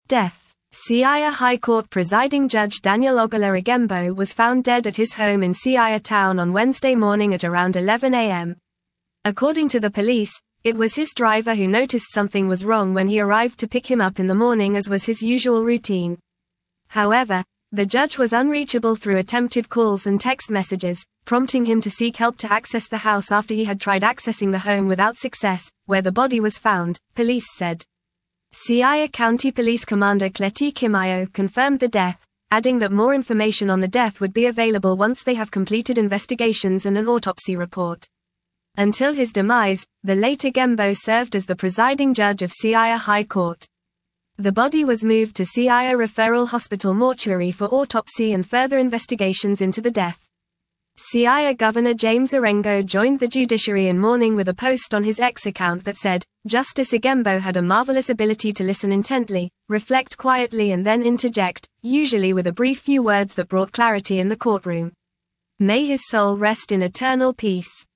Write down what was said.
Death. Siaya High Court Presiding Judge Daniel Ogola Igembo was found dead at his home in Siaya Town on Wednesday morning at around 11 a.m. According to the police, it was his driver who noticed something was wrong when he arrived to pick him up in the morning, as was his usual routine. However, the judge was unreachable through attempted calls and text messages, prompting him to seek help to access the house after he had tried accessing the home without success, where the body was found, police said. Siaya County Police Commander Cleti Kimayo confirmed the death, adding that more information on the death would be available once they have completed investigations and an autopsy report. Until his demise, the late Igembo served as the presiding judge of Siaya High Court. The body was moved to Siaya Referral Hospital mortuary for autopsy and further investigations into the death. Siaya Governor James Orengo joined the judiciary in mourning with a post on his X account that said, "Justice Igembo had a marvelous ability to listen intently, reflect quietly and then interject, usually with a brief few words that brought clarity in the courtroom. May his soul rest in eternal peace."